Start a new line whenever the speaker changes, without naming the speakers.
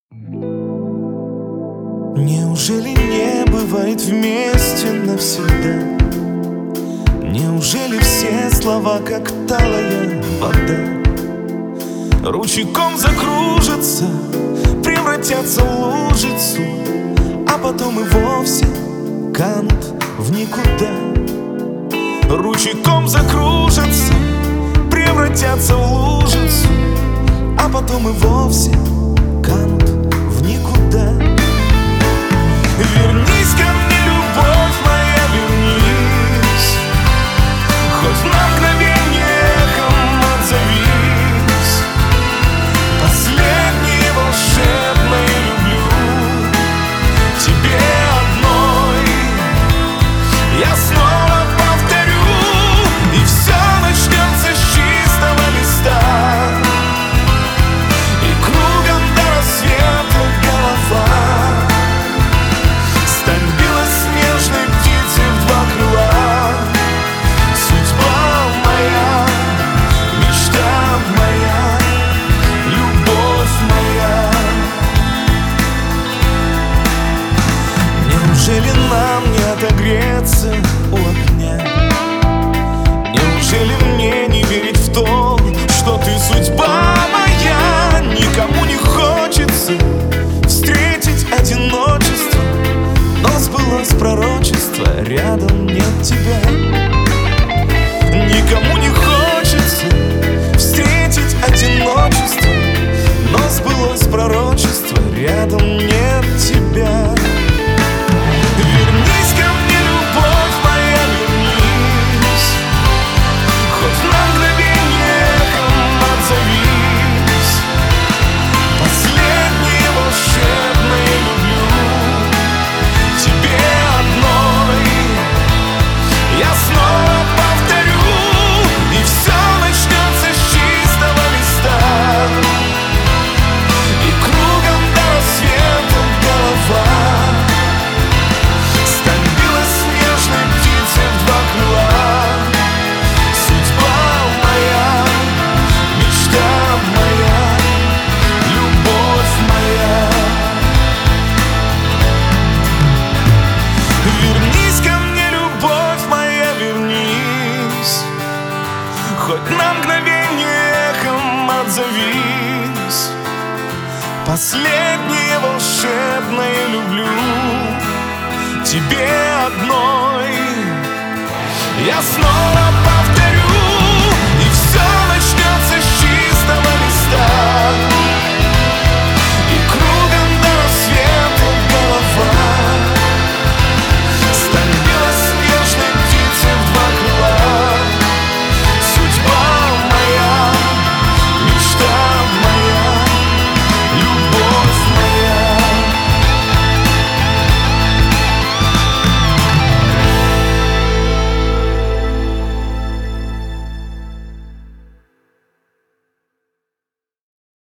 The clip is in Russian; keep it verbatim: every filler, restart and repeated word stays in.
Неужели не бывает вместе навсегда? Неужели все слова, как талая вода, ручейком закружатся, превратятся в лужицу, а потом и вовсе канут в никуда? Ручейком закружатся, превратятся в лужицу, а потом и вовсе канут в никуда. Вернись ко мне, любовь моя, вернись, хоть на мгновение эхом отзовись. Последнее волшебное люблю тебе одной я снова повторю, и все начнется с чистого листа, и кругом до рассвета голова. Стань белоснежной птицей в два крыла, судьба моя, мечта моя, любовь моя. Неужели нам не отогреться у огня? Неужели мне не верить в то, что ты судьба моя? Никому не хочется встретить одиночество, но сбылось пророчество, рядом нет тебя. Никому не хочется встретить одиночество, но сбылось пророчество, рядом нет тебя. Вернись ко мне, любовь моя, вернись, хоть на мгновение эхом отзовись. Последнее волшебное люблю тебе одной я снова повторю, и все начнется с чистого листа, и кругом до рассвета голова. Стань белоснежной птицей в два крыла, судьба моя, мечта моя, любовь моя. Вернись ко мне, любовь моя, вернись, хоть на мгновение эхом отзовись. Последнее волшебное люблю тебе одной я снова